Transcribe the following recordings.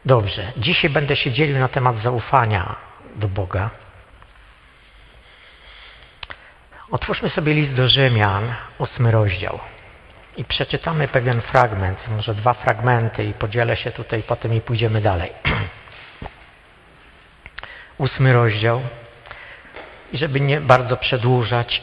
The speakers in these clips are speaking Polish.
Dobrze, dzisiaj będę się dzielił na temat zaufania do Boga. Otwórzmy sobie list do Rzymian, 8 rozdział. I przeczytamy pewien fragment, może 2 fragmenty i podzielę się tutaj potem i pójdziemy dalej. 8 rozdział. I żeby nie bardzo przedłużać,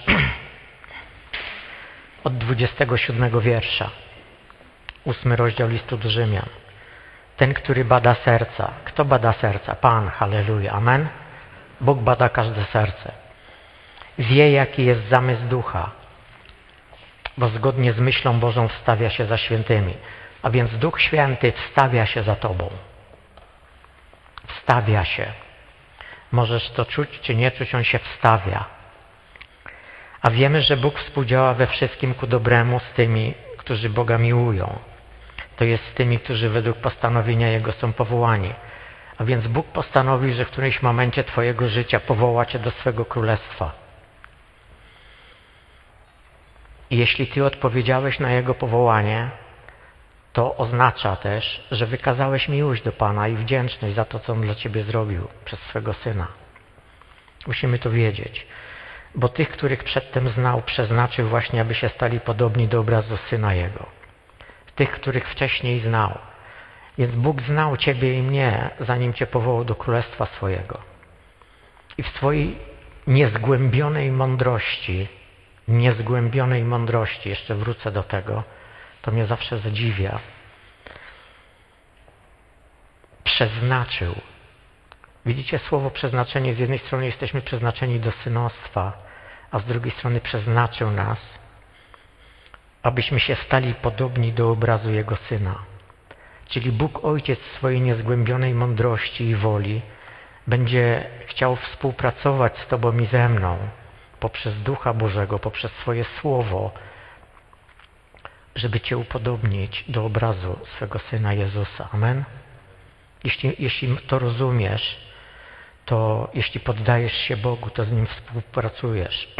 od 27 wiersza. 8 rozdział listu do Rzymian. Ten, który bada serca. Kto bada serca? Pan, halleluja, amen. Bóg bada każde serce. Wie, jaki jest zamysł ducha, bo zgodnie z myślą Bożą wstawia się za świętymi. A więc Duch Święty wstawia się za tobą. Wstawia się. Możesz to czuć, czy nie czuć, on się wstawia. A wiemy, że Bóg współdziała we wszystkim ku dobremu z tymi, którzy Boga miłują. To jest z tymi, którzy według postanowienia Jego są powołani. A więc Bóg postanowił, że w którymś momencie twojego życia powoła cię do swego królestwa. I jeśli ty odpowiedziałeś na Jego powołanie, to oznacza też, że wykazałeś miłość do Pana i wdzięczność za to, co On dla ciebie zrobił przez swego Syna. Musimy to wiedzieć. Bo tych, których przedtem znał, przeznaczył właśnie, aby się stali podobni do obrazu Syna Jego. Tych, których wcześniej znał. Więc Bóg znał ciebie i mnie, zanim cię powołał do królestwa swojego. I w swojej niezgłębionej mądrości, jeszcze wrócę do tego, to mnie zawsze zadziwia, przeznaczył. Widzicie, słowo przeznaczenie, z jednej strony jesteśmy przeznaczeni do synostwa, a z drugiej strony przeznaczył nas, abyśmy się stali podobni do obrazu Jego Syna. Czyli Bóg Ojciec w swojej niezgłębionej mądrości i woli będzie chciał współpracować z tobą i ze mną poprzez Ducha Bożego, poprzez swoje Słowo, żeby cię upodobnić do obrazu swego Syna Jezusa. Amen? Jeśli to rozumiesz, to jeśli poddajesz się Bogu, to z Nim współpracujesz.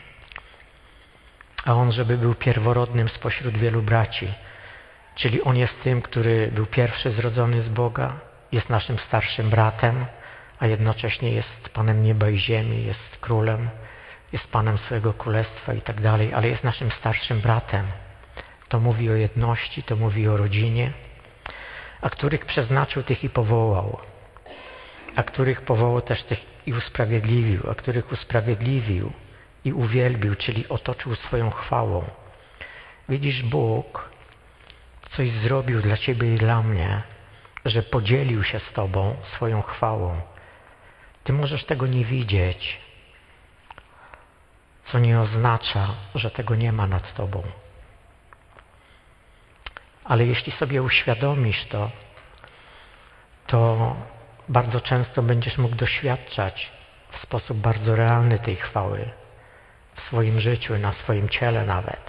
A On, żeby był pierworodnym spośród wielu braci, czyli On jest tym, który był pierwszy zrodzony z Boga, jest naszym starszym bratem, a jednocześnie jest Panem nieba i ziemi, jest królem, jest Panem swojego królestwa i tak dalej, ale jest naszym starszym bratem. To mówi o jedności, to mówi o rodzinie, a których przeznaczył, tych i powołał. A których powołał, też tych i usprawiedliwił, a których usprawiedliwił i uwielbił, czyli otoczył swoją chwałą. Widzisz, Bóg coś zrobił dla ciebie i dla mnie, że podzielił się z tobą swoją chwałą. Ty możesz tego nie widzieć, co nie oznacza, że tego nie ma nad tobą. Ale jeśli sobie uświadomisz to bardzo często będziesz mógł doświadczać w sposób bardzo realny tej chwały w swoim życiu, na swoim ciele nawet.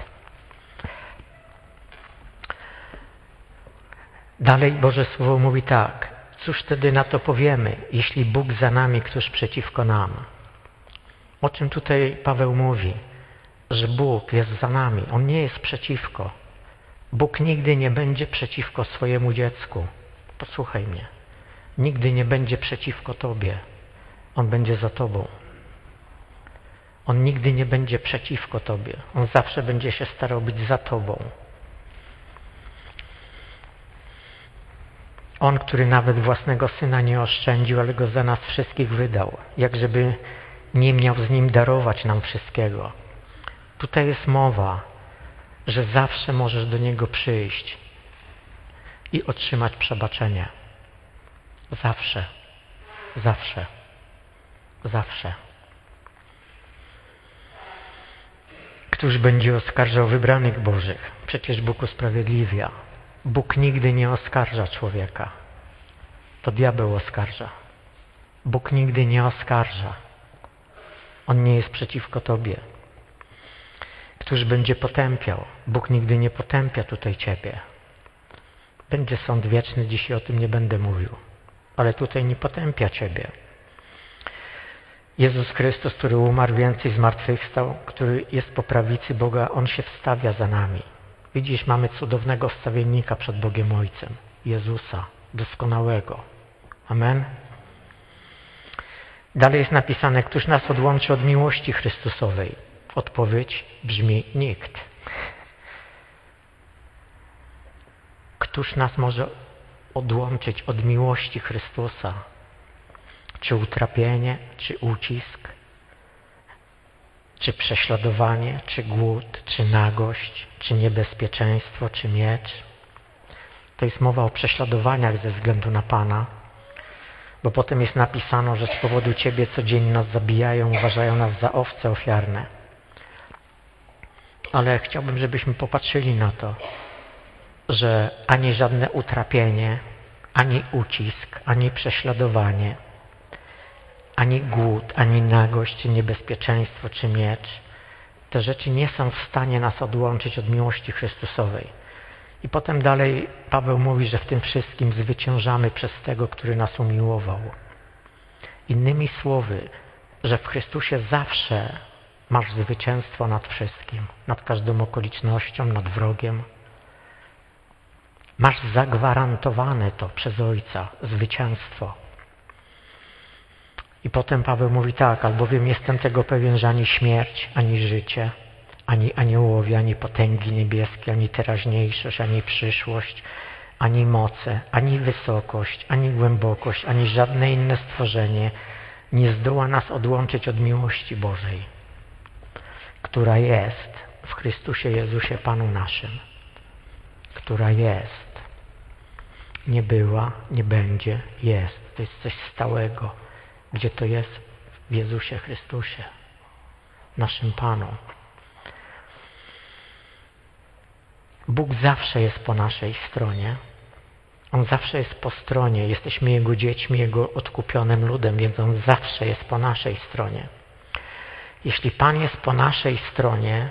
Dalej Boże Słowo mówi tak: cóż wtedy na to powiemy, jeśli Bóg za nami, któż przeciwko nam? O czym tutaj Paweł mówi? Że Bóg jest za nami, On nie jest przeciwko. Bóg nigdy nie będzie przeciwko swojemu dziecku. Posłuchaj mnie. Nigdy nie będzie przeciwko tobie. On będzie za tobą. On nigdy nie będzie przeciwko tobie. On zawsze będzie się starał być za tobą. On, który nawet własnego Syna nie oszczędził, ale Go za nas wszystkich wydał. Jak żeby nie miał z Nim darować nam wszystkiego. Tutaj jest mowa, że zawsze możesz do Niego przyjść i otrzymać przebaczenie. Zawsze. Zawsze. Zawsze. Któż będzie oskarżał wybranych Bożych? Przecież Bóg usprawiedliwia. Bóg nigdy nie oskarża człowieka. To diabeł oskarża. Bóg nigdy nie oskarża. On nie jest przeciwko tobie. Któż będzie potępiał? Bóg nigdy nie potępia tutaj ciebie. Będzie sąd wieczny, dzisiaj o tym nie będę mówił. Ale tutaj nie potępia ciebie. Jezus Chrystus, który umarł, więcej zmartwychwstał, który jest po prawicy Boga, On się wstawia za nami. Widzisz, mamy cudownego wstawiennika przed Bogiem Ojcem. Jezusa, doskonałego. Amen. Dalej jest napisane, któż nas odłączy od miłości Chrystusowej? Odpowiedź brzmi nikt. Któż nas może odłączyć od miłości Chrystusa? Czy utrapienie, czy ucisk, czy prześladowanie, czy głód, czy nagość, czy niebezpieczeństwo, czy miecz? To jest mowa o prześladowaniach ze względu na Pana, bo potem jest napisano, że z powodu Ciebie codziennie nas zabijają, uważają nas za owce ofiarne. Ale chciałbym, żebyśmy popatrzyli na to, że ani żadne utrapienie, ani ucisk, ani prześladowanie, ani głód, ani nagość, czy niebezpieczeństwo, czy miecz, te rzeczy nie są w stanie nas odłączyć od miłości Chrystusowej. I potem dalej Paweł mówi, że w tym wszystkim zwyciężamy przez tego, który nas umiłował. Innymi słowy, że w Chrystusie zawsze masz zwycięstwo nad wszystkim, nad każdą okolicznością, nad wrogiem. Masz zagwarantowane to przez Ojca, zwycięstwo. I potem Paweł mówi tak, albowiem jestem tego pewien, że ani śmierć, ani życie, ani aniołowie, ani potęgi niebieskie, ani teraźniejszość, ani przyszłość, ani moce, ani wysokość, ani głębokość, ani żadne inne stworzenie nie zdoła nas odłączyć od miłości Bożej, która jest w Chrystusie Jezusie Panu naszym. Która jest. Nie była, nie będzie, jest. To jest coś stałego. Gdzie to jest? W Jezusie Chrystusie, naszym Panu. Bóg zawsze jest po naszej stronie. On zawsze jest po stronie. Jesteśmy Jego dziećmi, Jego odkupionym ludem, więc On zawsze jest po naszej stronie. Jeśli Pan jest po naszej stronie,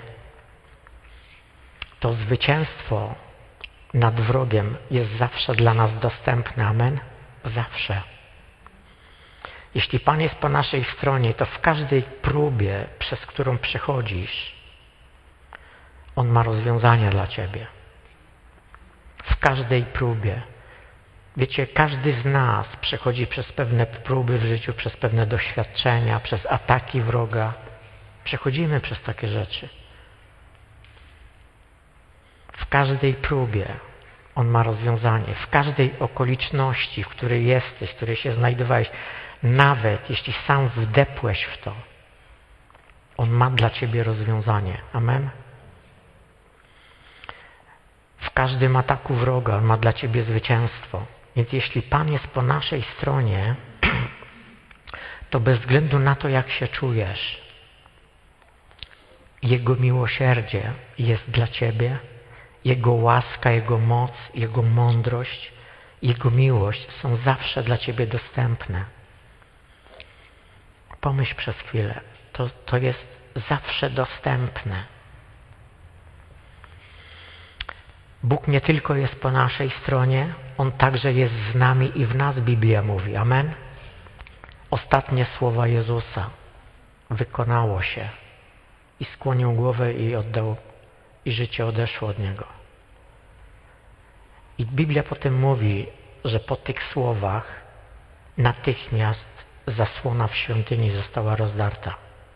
to zwycięstwo nad wrogiem jest zawsze dla nas dostępne. Amen? Zawsze. Jeśli Pan jest po naszej stronie, to w każdej próbie, przez którą przechodzisz, On ma rozwiązania dla Ciebie. W każdej próbie. Wiecie, każdy z nas przechodzi przez pewne próby w życiu, przez pewne doświadczenia, przez ataki wroga. Przechodzimy przez takie rzeczy. W każdej próbie On ma rozwiązanie. W każdej okoliczności, w której jesteś, w której się znajdowałeś, nawet jeśli sam wdepłeś w to, On ma dla Ciebie rozwiązanie. Amen? W każdym ataku wroga On ma dla Ciebie zwycięstwo. Więc jeśli Pan jest po naszej stronie, to bez względu na to, jak się czujesz, Jego miłosierdzie jest dla Ciebie, Jego łaska, Jego moc, Jego mądrość, Jego miłość są zawsze dla Ciebie dostępne. Pomyśl przez chwilę. To jest zawsze dostępne. Bóg nie tylko jest po naszej stronie, On także jest z nami i w nas, Biblia mówi. Amen? Ostatnie słowa Jezusa. Wykonało się. I skłonił głowę i oddał, i życie odeszło od Niego. I Biblia potem mówi, że po tych słowach natychmiast zasłona w świątyni została rozdarta.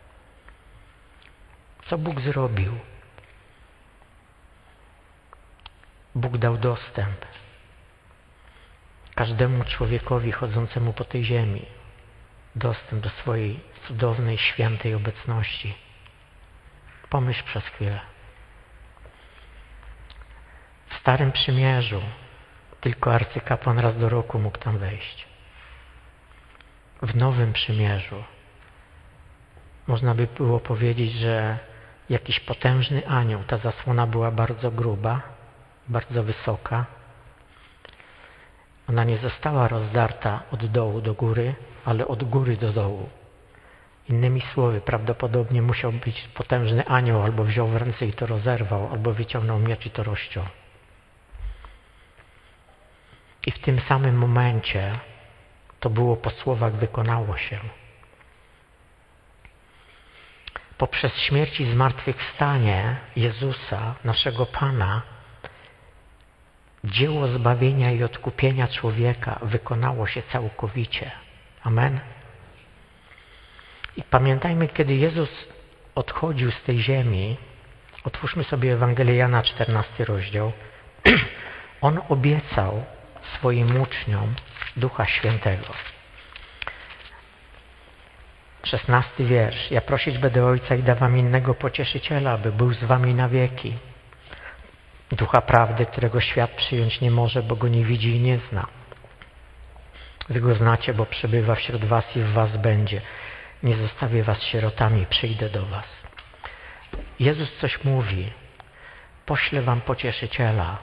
Co Bóg zrobił? Bóg dał dostęp każdemu człowiekowi chodzącemu po tej ziemi. Dostęp do swojej cudownej, świętej obecności. Pomyśl przez chwilę. W Starym Przymierzu tylko arcykapłan raz do roku mógł tam wejść. W Nowym Przymierzu można by było powiedzieć, że jakiś potężny anioł, ta zasłona była bardzo gruba, bardzo wysoka. Ona nie została rozdarta od dołu do góry, ale od góry do dołu. Innymi słowy, prawdopodobnie musiał być potężny anioł, albo wziął w ręce i to rozerwał, albo wyciągnął miecz i to rozciął. I w tym samym momencie to było po słowach wykonało się. Poprzez śmierć i zmartwychwstanie Jezusa, naszego Pana, dzieło zbawienia i odkupienia człowieka wykonało się całkowicie. Amen. I pamiętajmy, kiedy Jezus odchodził z tej ziemi, otwórzmy sobie Ewangelię Jana, 14 rozdział, On obiecał swoim uczniom Ducha Świętego. 16 wiersz. Ja prosić będę Ojca i da wam innego pocieszyciela, aby był z wami na wieki. Ducha prawdy, którego świat przyjąć nie może, bo go nie widzi i nie zna. Wy go znacie, bo przebywa wśród was i w was będzie. Nie zostawię was sierotami, przyjdę do was. Jezus coś mówi. Poślę wam pocieszyciela.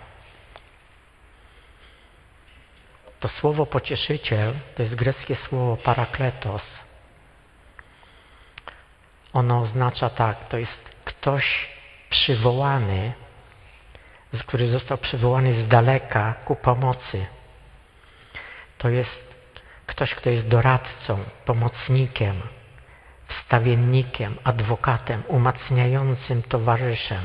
To słowo pocieszyciel to jest greckie słowo parakletos. Ono oznacza tak, to jest ktoś przywołany, który został przywołany z daleka ku pomocy. To jest ktoś, kto jest doradcą, pomocnikiem, wstawiennikiem, adwokatem, umacniającym towarzyszem.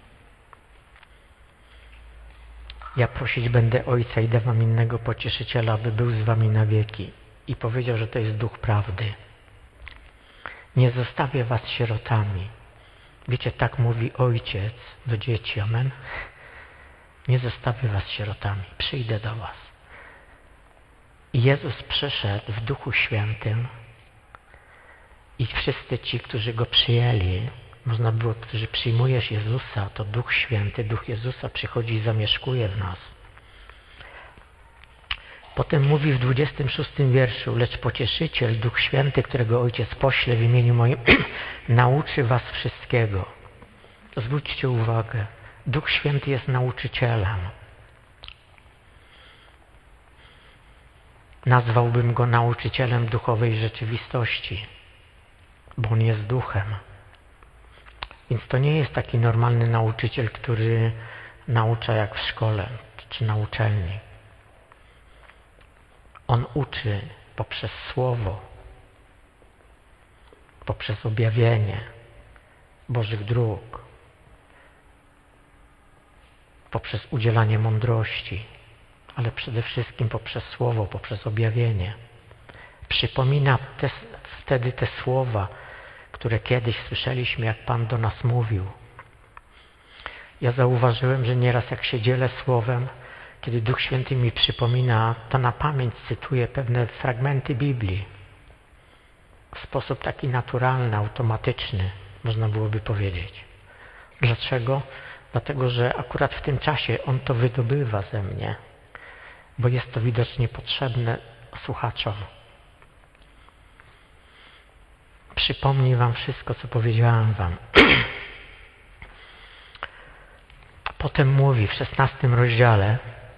Ja prosić będę Ojca i da wam innego pocieszyciela, aby był z wami na wieki. I powiedział, że to jest Duch Prawdy. Nie zostawię was sierotami. Wiecie, tak mówi Ojciec do dzieci. Amen. Nie zostawię was sierotami. Przyjdę do was. I Jezus przyszedł w Duchu Świętym i wszyscy ci, którzy Go przyjęli, można było, którzy przyjmujesz Jezusa, to Duch Święty, Duch Jezusa przychodzi i zamieszkuje w nas. Potem mówi w 26 wierszu, lecz Pocieszyciel, Duch Święty, którego Ojciec pośle w imieniu moim, nauczy was wszystkiego. Zwróćcie uwagę, Duch Święty jest nauczycielem. Nazwałbym Go nauczycielem duchowej rzeczywistości, bo On jest duchem. Więc to nie jest taki normalny nauczyciel, który naucza jak w szkole czy na uczelni. On uczy poprzez słowo, poprzez objawienie Bożych dróg, poprzez udzielanie mądrości, ale przede wszystkim poprzez słowo, poprzez objawienie. Przypomina wtedy te słowa, które kiedyś słyszeliśmy, jak Pan do nas mówił. Ja zauważyłem, że nieraz jak się dzielę słowem, kiedy Duch Święty mi przypomina, to na pamięć cytuję pewne fragmenty Biblii. W sposób taki naturalny, automatyczny, można byłoby powiedzieć. Dlaczego? Dlatego, że akurat w tym czasie On to wydobywa ze mnie, bo jest to widocznie potrzebne słuchaczom. Przypomnij wam wszystko, co powiedziałem wam. Potem mówi w 16 rozdziale,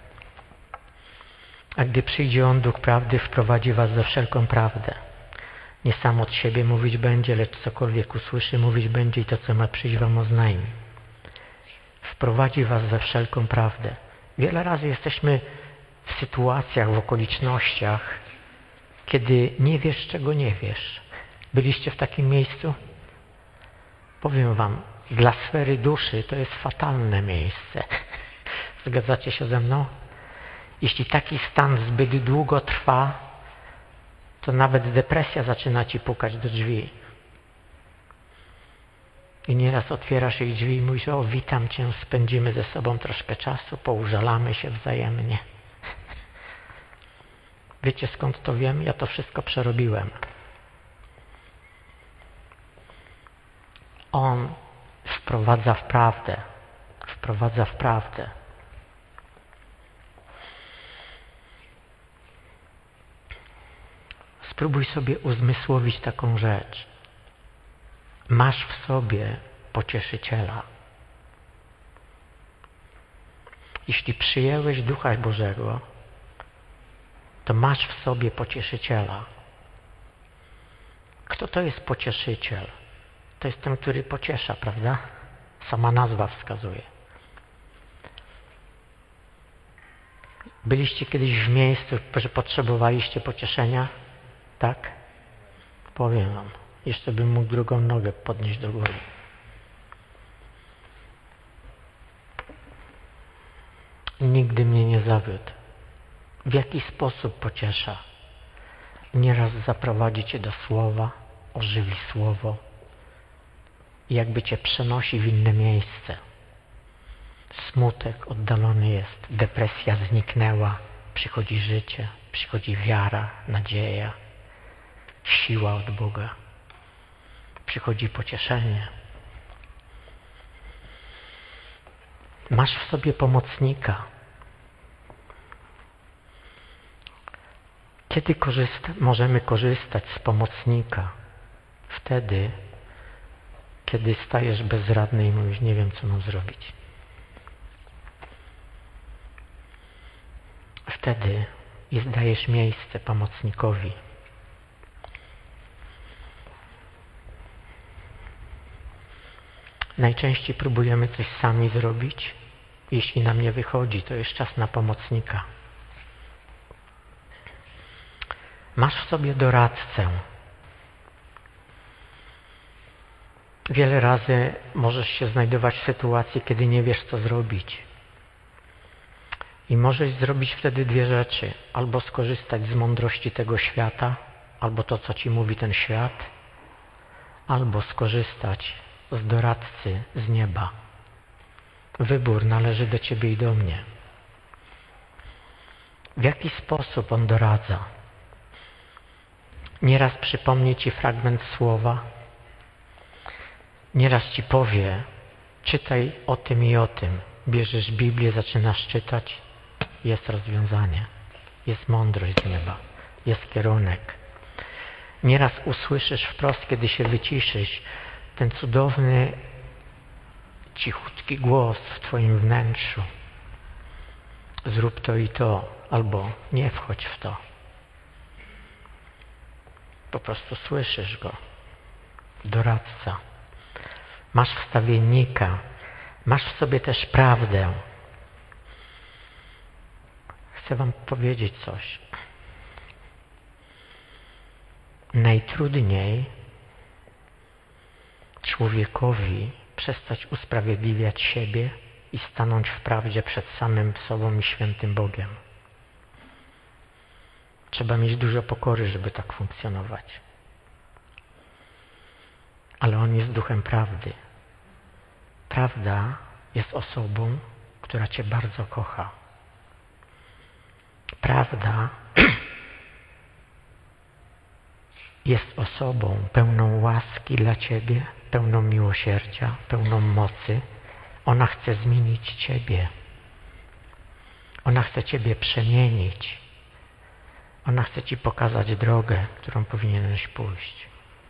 a gdy przyjdzie On, Duch Prawdy, wprowadzi was ze wszelką prawdę. Nie sam od siebie mówić będzie, lecz cokolwiek usłyszy, mówić będzie i to, co ma przyjść, wam oznajmi. Wprowadzi was ze wszelką prawdę. Wiele razy jesteśmy w sytuacjach, w okolicznościach, kiedy nie wiesz, czego nie wiesz. Byliście w takim miejscu? Powiem wam, dla sfery duszy to jest fatalne miejsce. Zgadzacie się ze mną? Jeśli taki stan zbyt długo trwa, to nawet depresja zaczyna ci pukać do drzwi. I nieraz otwierasz jej drzwi i mówisz, o, witam cię, spędzimy ze sobą troszkę czasu, poużalamy się wzajemnie. Wiecie, skąd to wiem? Ja to wszystko przerobiłem. On wprowadza w prawdę. Wprowadza w prawdę. Spróbuj sobie uzmysłowić taką rzecz. Masz w sobie Pocieszyciela. Jeśli przyjęłeś Ducha Bożego, to masz w sobie Pocieszyciela. Kto to jest Pocieszyciel? To jest ten, który pociesza, prawda? Sama nazwa wskazuje. Byliście kiedyś w miejscu, że potrzebowaliście pocieszenia? Tak? Powiem wam. Jeszcze bym mógł drugą nogę podnieść do góry. Nigdy mnie nie zawiódł. W jaki sposób pociesza? Nieraz zaprowadzi cię do słowa, ożywi słowo i jakby cię przenosi w inne miejsce. Smutek oddalony jest, depresja zniknęła, przychodzi życie, przychodzi wiara, nadzieja, siła od Boga. Przychodzi pocieszenie. Masz w sobie pomocnika. Kiedy możemy korzystać z pomocnika? Wtedy, kiedy stajesz bezradny i mówisz, nie wiem, co mam zrobić. Wtedy dajesz miejsce pomocnikowi. Najczęściej próbujemy coś sami zrobić. Jeśli nam nie wychodzi, to jest czas na pomocnika. Masz w sobie doradcę. Wiele razy możesz się znajdować w sytuacji, kiedy nie wiesz, co zrobić. I możesz zrobić wtedy dwie rzeczy. Albo skorzystać z mądrości tego świata, albo to, co ci mówi ten świat, albo skorzystać z doradcy z nieba. Wybór należy do ciebie i do mnie. W jaki sposób on doradza? Nieraz przypomni ci fragment słowa, nieraz ci powie, czytaj o tym i o tym. Bierzesz Biblię, zaczynasz czytać, jest rozwiązanie, jest mądrość z nieba, jest kierunek. Nieraz usłyszysz wprost, kiedy się wyciszysz, ten cudowny, cichutki głos w twoim wnętrzu. Zrób to i to, albo nie wchodź w to. Po prostu słyszysz go. Doradca. Masz wstawiennika. Masz w sobie też prawdę. Chcę wam powiedzieć coś. Najtrudniej człowiekowi przestać usprawiedliwiać siebie i stanąć w prawdzie przed samym sobą i świętym Bogiem. Trzeba mieć dużo pokory, żeby tak funkcjonować. Ale On jest duchem prawdy. Prawda jest osobą, która cię bardzo kocha. Prawda jest osobą pełną łaski dla ciebie, pełną miłosierdzia, pełną mocy. Ona chce zmienić ciebie. Ona chce ciebie przemienić. Ona chce ci pokazać drogę, którą powinieneś pójść.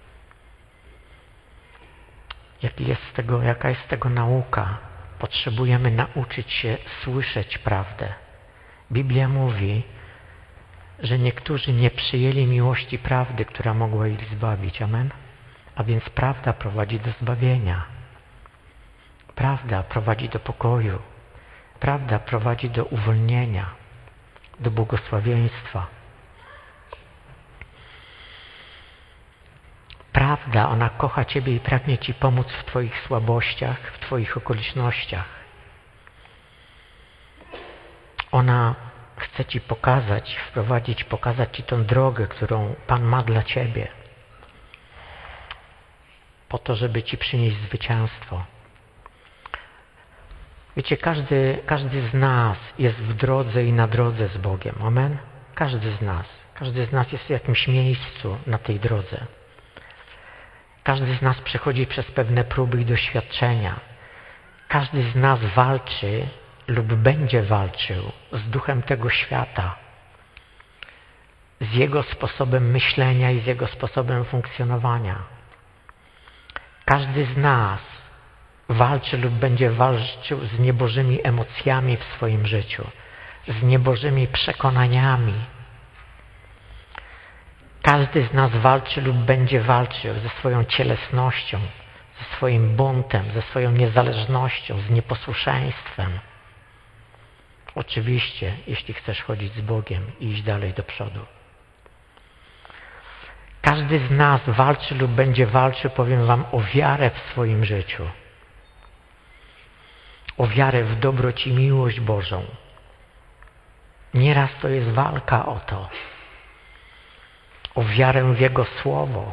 Jaka jest z tego nauka? Potrzebujemy nauczyć się słyszeć prawdę. Biblia mówi, że niektórzy nie przyjęli miłości prawdy, która mogła ich zbawić. Amen? A więc prawda prowadzi do zbawienia. Prawda prowadzi do pokoju. Prawda prowadzi do uwolnienia, do błogosławieństwa. Prawda, ona kocha ciebie i pragnie ci pomóc w twoich słabościach, w twoich okolicznościach. Ona chce ci pokazać ci tą drogę, którą Pan ma dla ciebie. Po to, żeby ci przynieść zwycięstwo. Wiecie, każdy z nas jest w drodze i na drodze z Bogiem. Amen? Każdy z nas. Każdy z nas jest w jakimś miejscu na tej drodze. Każdy z nas przechodzi przez pewne próby i doświadczenia. Każdy z nas walczy lub będzie walczył z duchem tego świata, z jego sposobem myślenia i z jego sposobem funkcjonowania. Każdy z nas walczy lub będzie walczył z niebożymi emocjami w swoim życiu, z niebożymi przekonaniami. Każdy z nas walczy lub będzie walczył ze swoją cielesnością, ze swoim buntem, ze swoją niezależnością, z nieposłuszeństwem. Oczywiście, jeśli chcesz chodzić z Bogiem i iść dalej do przodu. Każdy z nas walczy lub będzie walczył, powiem wam, o wiarę w swoim życiu. O wiarę w dobroć i miłość Bożą. Nieraz to jest walka o to, o wiarę w Jego Słowo,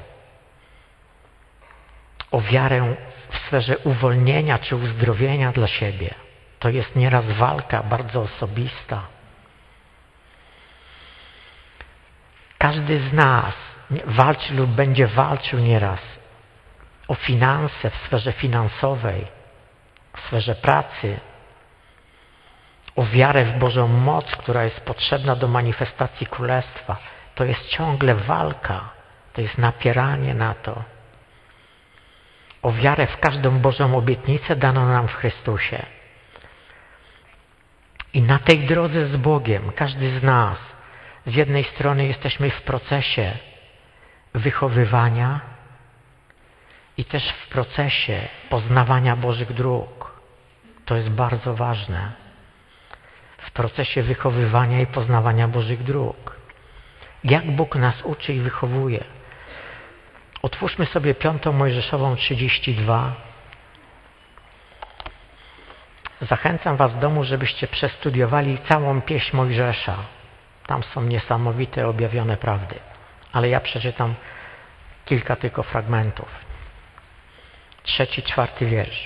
o wiarę w sferze uwolnienia czy uzdrowienia dla siebie. To jest nieraz walka bardzo osobista. Każdy z nas walczy lub będzie walczył nieraz o finanse w sferze finansowej, w sferze pracy, o wiarę w Bożą moc, która jest potrzebna do manifestacji Królestwa. To jest ciągle walka, to jest napieranie na to. O wiarę w każdą Bożą obietnicę daną nam w Chrystusie. I na tej drodze z Bogiem każdy z nas, z jednej strony jesteśmy w procesie wychowywania i też w procesie poznawania Bożych dróg. To jest bardzo ważne. W procesie wychowywania i poznawania Bożych dróg. Jak Bóg nas uczy i wychowuje. Otwórzmy sobie 5 Mojżeszową 32. Zachęcam was w domu, żebyście przestudiowali całą pieśń Mojżesza. Tam są niesamowite objawione prawdy. Ale ja przeczytam kilka tylko fragmentów. 3, 4 wiersz.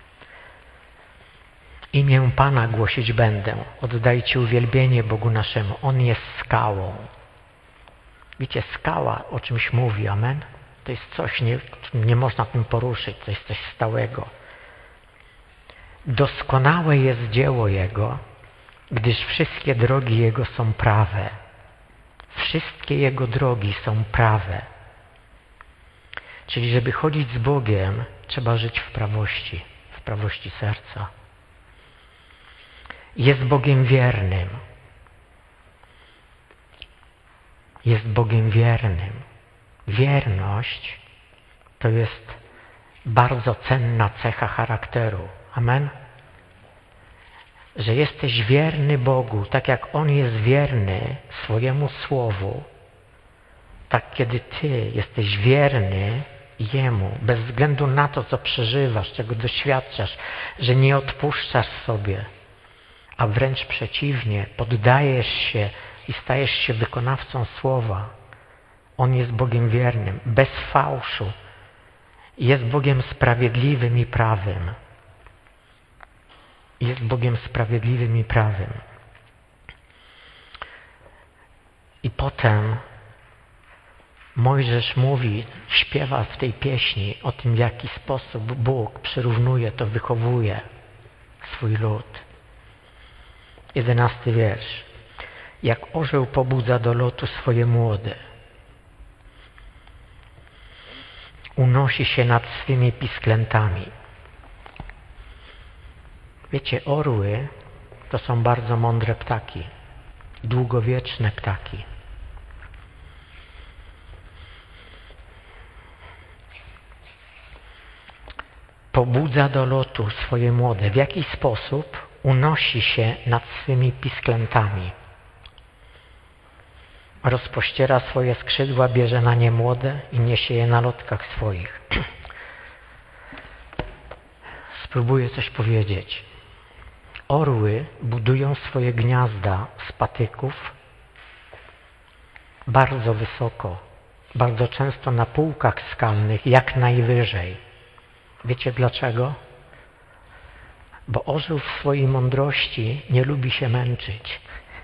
Imię Pana głosić będę. Oddajcie uwielbienie Bogu naszemu. On jest skałą. Wiecie, skała o czymś mówi. Amen? To jest coś, nie można tym poruszyć. To jest coś stałego. Doskonałe jest dzieło Jego, gdyż wszystkie drogi Jego są prawe. Wszystkie Jego drogi są prawe. Czyli żeby chodzić z Bogiem, trzeba żyć w prawości serca. Jest Bogiem wiernym. Jest Bogiem wiernym. Wierność to jest bardzo cenna cecha charakteru. Amen? Że jesteś wierny Bogu, tak jak On jest wierny swojemu Słowu, tak kiedy Ty jesteś wierny Jemu, bez względu na to, co przeżywasz, czego doświadczasz, że nie odpuszczasz sobie, a wręcz przeciwnie, poddajesz się i stajesz się wykonawcą Słowa. On jest Bogiem wiernym, bez fałszu. Jest Bogiem sprawiedliwym i prawym. Jest Bogiem sprawiedliwym i prawym. I potem Mojżesz mówi, śpiewa w tej pieśni o tym, w jaki sposób Bóg przyrównuje to, wychowuje swój lud. 11 wiersz. Jak orzeł pobudza do lotu swoje młode, unosi się nad swymi pisklętami. Wiecie, orły to są bardzo mądre ptaki, długowieczne ptaki. Pobudza do lotu swoje młode. W jaki sposób? Unosi się nad swymi pisklętami. Rozpościera swoje skrzydła, bierze na nie młode i niesie je na lotkach swoich. Spróbuję coś powiedzieć. Orły budują swoje gniazda z patyków bardzo wysoko, bardzo często na półkach skalnych, jak najwyżej. Wiecie dlaczego? Bo orzeł w swojej mądrości nie lubi się męczyć.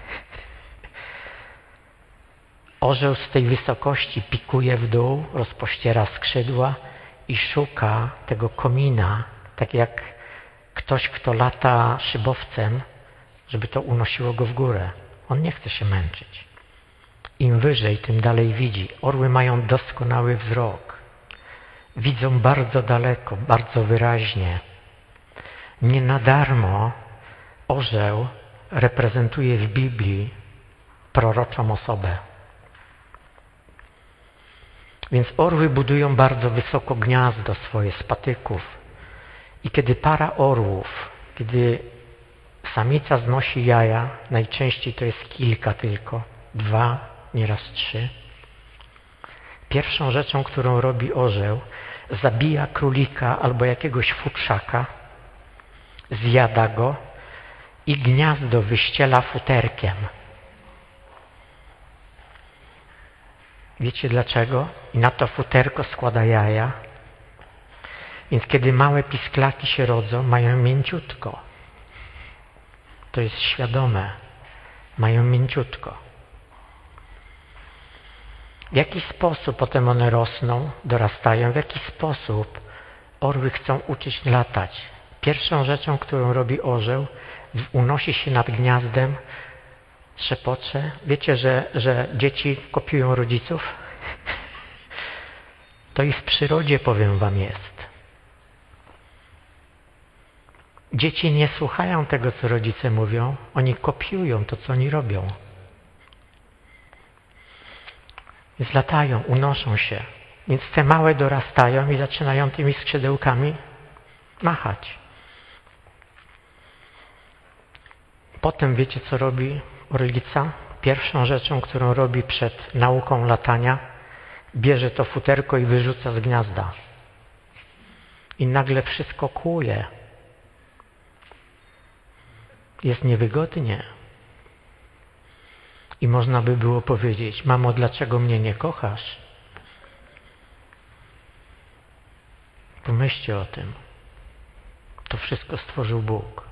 Orzeł z tej wysokości pikuje w dół, rozpościera skrzydła i szuka tego komina, tak jak ktoś, kto lata szybowcem, żeby to unosiło go w górę. On nie chce się męczyć. Im wyżej, tym dalej widzi. Orły mają doskonały wzrok. Widzą bardzo daleko, bardzo wyraźnie. Nie na darmo orzeł reprezentuje w Biblii proroczą osobę. Więc orły budują bardzo wysoko gniazdo swoje z patyków. I kiedy para orłów, kiedy samica znosi jaja, najczęściej to jest kilka tylko, 2, nieraz 3. Pierwszą rzeczą, którą robi orzeł, zabija królika albo jakiegoś futrzaka, zjada go i gniazdo wyściela futerkiem. Wiecie dlaczego? I na to futerko składa jaja. Więc kiedy małe pisklaki się rodzą, mają mięciutko. To jest świadome. Mają mięciutko. W jaki sposób potem one rosną, dorastają? W jaki sposób orły chcą uczyć latać? Pierwszą rzeczą, którą robi orzeł, unosi się nad gniazdem, trzepocze. Wiecie, że dzieci kopiują rodziców? To i w przyrodzie, powiem wam, jest. Dzieci nie słuchają tego, co rodzice mówią. Oni kopiują to, co oni robią. Więc latają, unoszą się. Więc te małe dorastają i zaczynają tymi skrzydełkami machać. Potem wiecie, co robi orlica? Pierwszą rzeczą, którą robi przed nauką latania, bierze to futerko i wyrzuca z gniazda. I nagle wszystko kłuje. Jest niewygodnie. I można by było powiedzieć: mamo, dlaczego mnie nie kochasz? Pomyślcie o tym. To wszystko stworzył Bóg.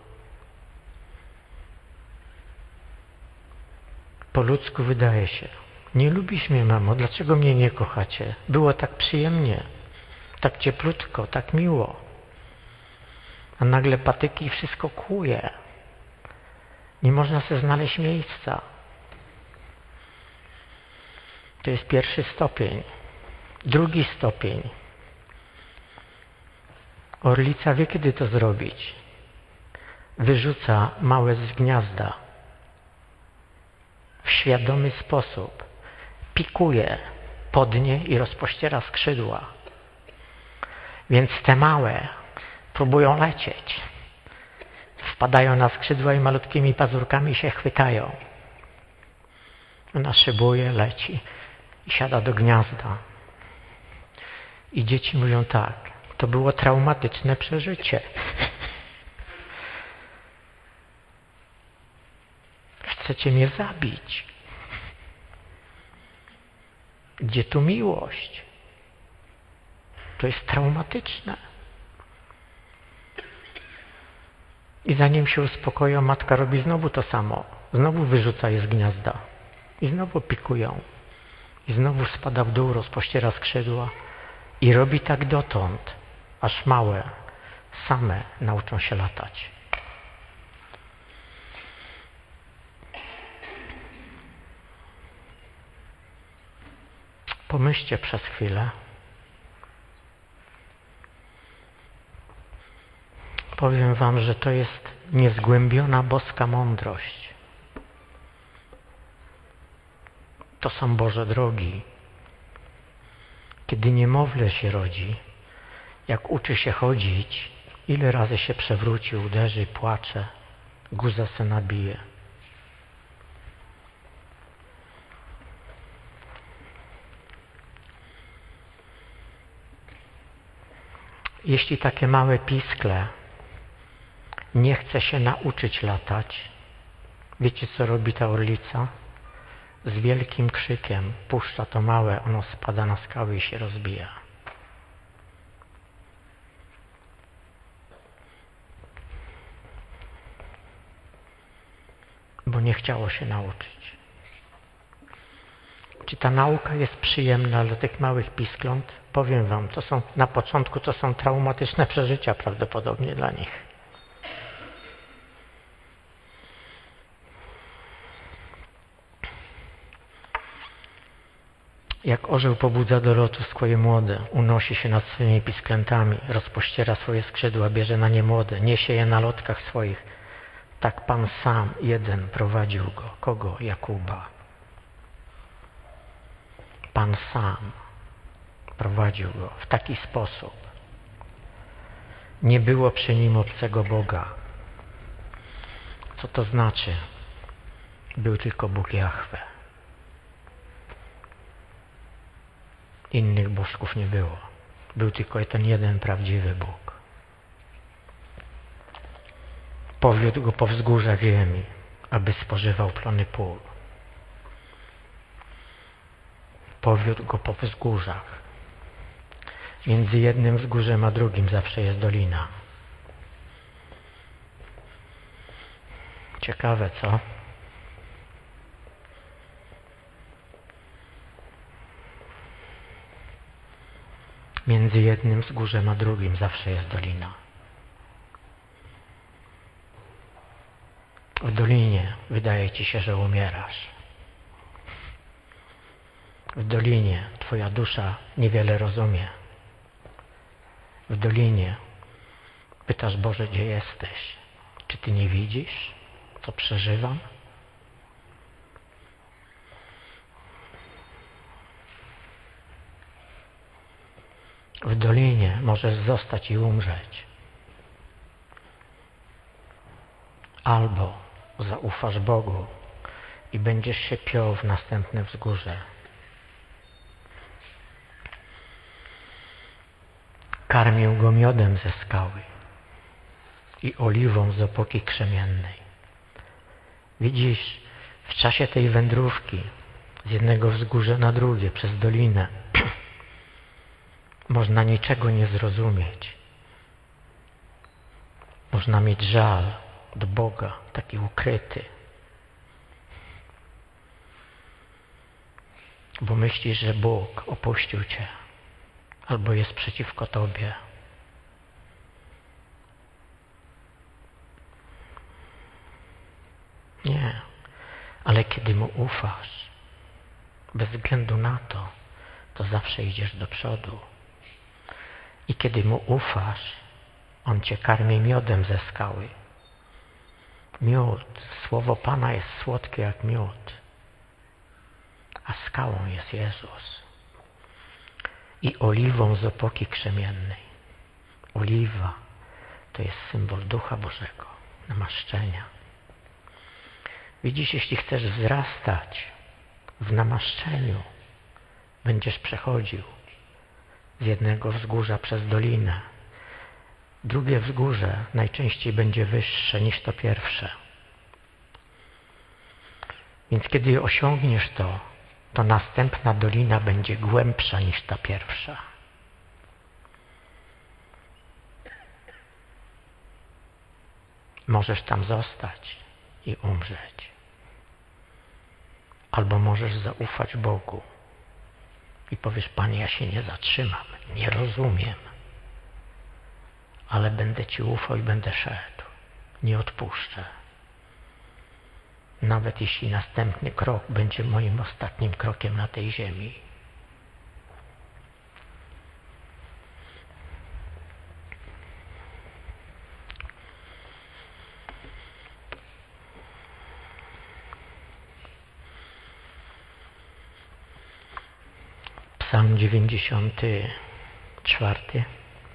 Po ludzku wydaje się: nie lubisz mnie, mamo, dlaczego mnie nie kochacie? Było tak przyjemnie, tak cieplutko, tak miło. A nagle patyki i wszystko kłuje. Nie można sobie znaleźć miejsca. To jest pierwszy stopień. Drugi stopień. Orlica wie, kiedy to zrobić. Wyrzuca małe z gniazda. W świadomy sposób. Pikuje, podnie i rozpościera skrzydła. Więc te małe próbują lecieć. Wpadają na skrzydła i malutkimi pazurkami się chwytają. Ona szybuje, leci i siada do gniazda. I dzieci mówią tak: to było traumatyczne przeżycie. Chcecie mnie zabić. Gdzie tu miłość? To jest traumatyczne. I zanim się uspokoją, matka robi znowu to samo. Znowu wyrzuca je z gniazda. I znowu pikują. I znowu spada w dół, rozpościera skrzydła. I robi tak dotąd, aż małe, same nauczą się latać. Pomyślcie przez chwilę. Powiem wam, że to jest niezgłębiona boska mądrość. To są Boże drogi. Kiedy niemowlę się rodzi, jak uczy się chodzić, ile razy się przewróci, uderzy, płacze, guza se nabije. Jeśli takie małe piskle nie chce się nauczyć latać, wiecie, co robi ta orlica? Z wielkim krzykiem puszcza to małe, ono spada na skały i się rozbija. Bo nie chciało się nauczyć. Czy ta nauka jest przyjemna dla tych małych piskląt? Powiem wam, na początku to są traumatyczne przeżycia prawdopodobnie dla nich. Jak orzeł pobudza do lotu swoje młode, unosi się nad swymi pisklętami, rozpościera swoje skrzydła, bierze na nie młode, niesie je na lotkach swoich. Tak Pan sam jeden prowadził go. Kogo? Jakuba. Pan sam prowadził go w taki sposób. Nie było przy nim obcego Boga. Co to znaczy? Był tylko Bóg Jahwe. Innych bożków nie było. Był tylko ten jeden prawdziwy Bóg. Powiódł go po wzgórzach ziemi, aby spożywał plony pól. powiódł go po wzgórzach. Między jednym wzgórzem a drugim zawsze jest dolina. Ciekawe, co? Między jednym wzgórzem a drugim zawsze jest dolina. W dolinie wydaje ci się, że umierasz. W dolinie twoja dusza niewiele rozumie. W dolinie pytasz: Boże, gdzie jesteś? Czy Ty nie widzisz, co przeżywam? W dolinie możesz zostać i umrzeć. Albo zaufasz Bogu i będziesz się piął w następne wzgórze. Karmił go miodem ze skały i oliwą z opoki krzemiennej. Widzisz, w czasie tej wędrówki z jednego wzgórza na drugie przez dolinę można niczego nie zrozumieć. Można mieć żal do Boga, taki ukryty. Bo myślisz, że Bóg opuścił cię albo jest przeciwko tobie. Nie, ale kiedy Mu ufasz, bez względu na to, to zawsze idziesz do przodu. I kiedy Mu ufasz, On cię karmi miodem ze skały. Miód, słowo Pana jest słodkie jak miód, a skałą jest Jezus. I oliwą z opoki krzemiennej. Oliwa to jest symbol Ducha Bożego, namaszczenia. Widzisz, jeśli chcesz wzrastać w namaszczeniu, będziesz przechodził z jednego wzgórza przez dolinę. Drugie wzgórze najczęściej będzie wyższe niż to pierwsze. Więc kiedy osiągniesz to, to następna dolina będzie głębsza niż ta pierwsza. Możesz tam zostać i umrzeć. Albo możesz zaufać Bogu i powiesz: Panie, ja się nie zatrzymam, nie rozumiem, ale będę Ci ufał i będę szedł. Nie odpuszczę. Nawet jeśli następny krok będzie moim ostatnim krokiem na tej ziemi. Psalm 94.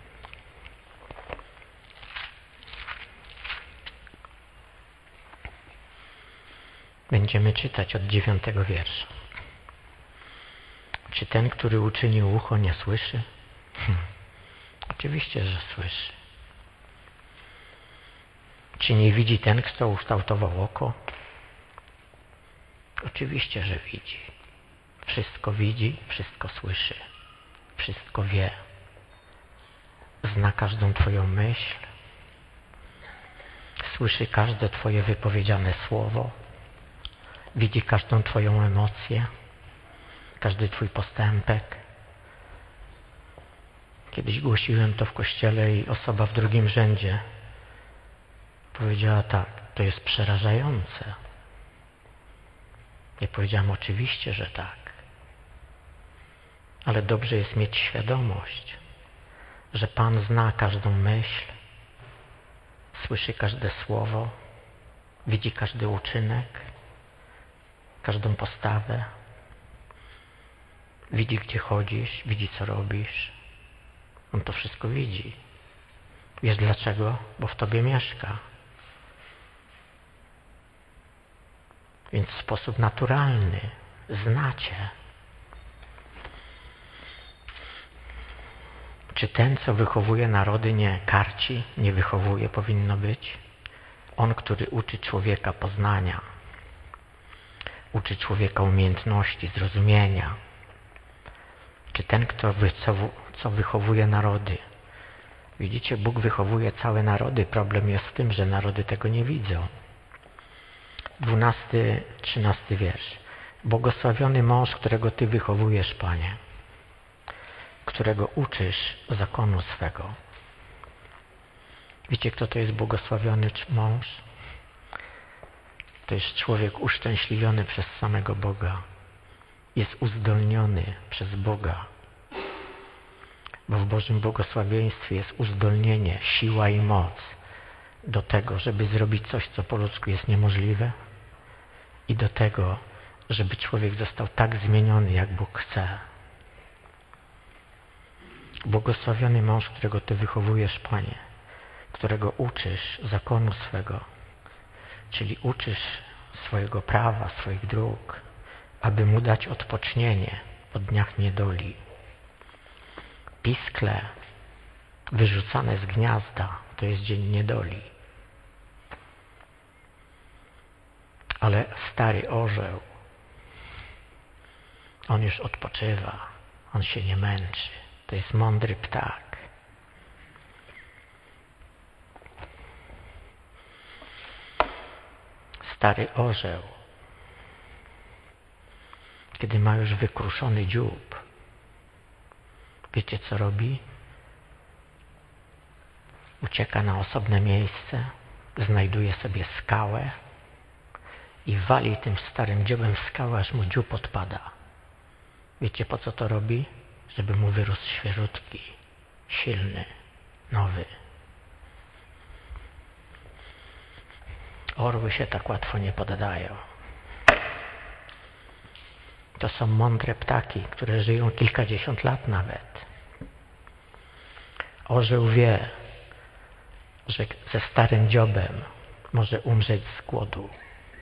Będziemy czytać od 9 wiersza. Czy ten, który uczynił ucho, nie słyszy? Oczywiście, że słyszy. Czy nie widzi ten, kto ukształtował oko? Oczywiście, że widzi. Wszystko widzi, wszystko słyszy, wszystko wie. Zna każdą Twoją myśl, słyszy każde Twoje wypowiedziane słowo, widzi każdą Twoją emocję, każdy Twój postępek. Kiedyś głosiłem to w kościele i osoba w drugim rzędzie powiedziała tak: to jest przerażające. Ja powiedziałem: oczywiście, że tak. Ale dobrze jest mieć świadomość, że Pan zna każdą myśl, słyszy każde słowo, widzi każdy uczynek, każdą postawę, widzi, gdzie chodzisz, widzi, co robisz. On to wszystko widzi. Wiesz dlaczego? Bo w Tobie mieszka. Więc w sposób naturalny zna Cię. Czy ten, co wychowuje narody, nie karci, nie wychowuje, powinno być? On, który uczy człowieka poznania, uczy człowieka umiejętności, zrozumienia, czy ten, co wychowuje narody. Widzicie, Bóg wychowuje całe narody. Problem jest w tym, że narody tego nie widzą. 12, 13 wiersz. Błogosławiony mąż, którego Ty wychowujesz, Panie, którego uczysz zakonu swego. Wiecie, kto to jest błogosławiony mąż? To jest człowiek uszczęśliwiony przez samego Boga. Jest uzdolniony przez Boga. Bo w Bożym błogosławieństwie jest uzdolnienie, siła i moc do tego, żeby zrobić coś, co po ludzku jest niemożliwe, i do tego, żeby człowiek został tak zmieniony, jak Bóg chce. Błogosławiony mąż, którego Ty wychowujesz, Panie, którego uczysz zakonu swego, czyli uczysz swojego prawa, swoich dróg, aby mu dać odpocznienie po dniach niedoli. Piskle wyrzucane z gniazda to jest dzień niedoli. Ale stary orzeł, on już odpoczywa, on się nie męczy. To jest mądry ptak. Stary orzeł, kiedy ma już wykruszony dziób, wiecie co robi? Ucieka na osobne miejsce, znajduje sobie skałę i wali tym starym dziobem w skałę, aż mu dziób odpada. Wiecie po co to robi? Żeby mu wyrósł świeżutki, silny, nowy. Orły się tak łatwo nie poddają. To są mądre ptaki, które żyją kilkadziesiąt lat nawet. Orzeł wie, że ze starym dziobem może umrzeć z głodu.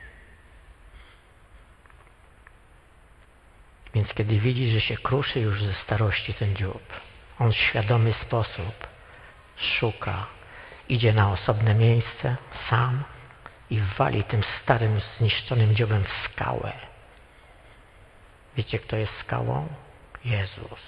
Więc kiedy widzi, że się kruszy już ze starości ten dziób, on w świadomy sposób szuka, idzie na osobne miejsce sam i wali tym starym, zniszczonym dziobem w skałę. Wiecie, kto jest skałą? Jezus.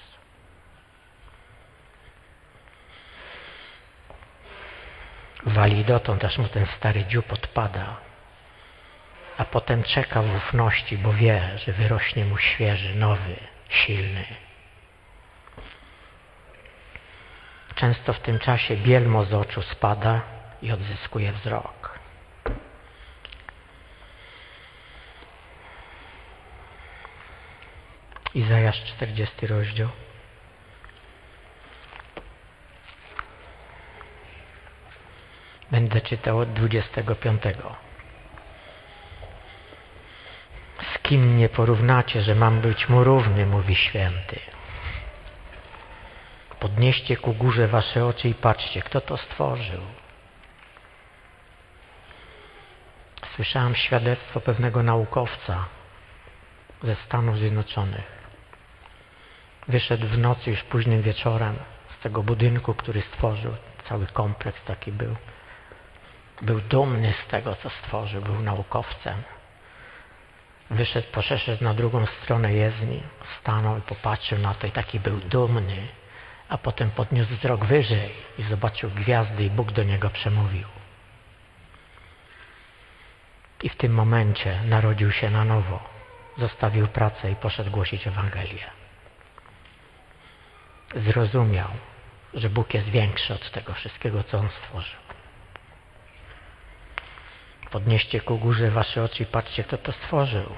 Wali dotąd, aż mu ten stary dziób odpada, a potem czeka w ufności, bo wie, że wyrośnie mu świeży, nowy, silny. Często w tym czasie bielmo z oczu spada i odzyskuje wzrok. Izajasz 40 rozdział. Będę czytał od 25. Z kim mnie porównacie, że mam być mu równy, mówi święty. Podnieście ku górze wasze oczy i patrzcie, kto to stworzył. Słyszałem świadectwo pewnego naukowca ze Stanów Zjednoczonych. Wyszedł w nocy już późnym wieczorem z tego budynku, który stworzył. Cały kompleks taki był. Był dumny z tego, co stworzył. Był naukowcem. Wyszedł, poszedł na drugą stronę jezdni, stanął i popatrzył na to i taki był dumny. A potem podniósł wzrok wyżej i zobaczył gwiazdy i Bóg do niego przemówił. I w tym momencie narodził się na nowo. Zostawił pracę i poszedł głosić Ewangelię. Zrozumiał, że Bóg jest większy od tego wszystkiego, co On stworzył. Podnieście ku górze wasze oczy i patrzcie, kto to stworzył.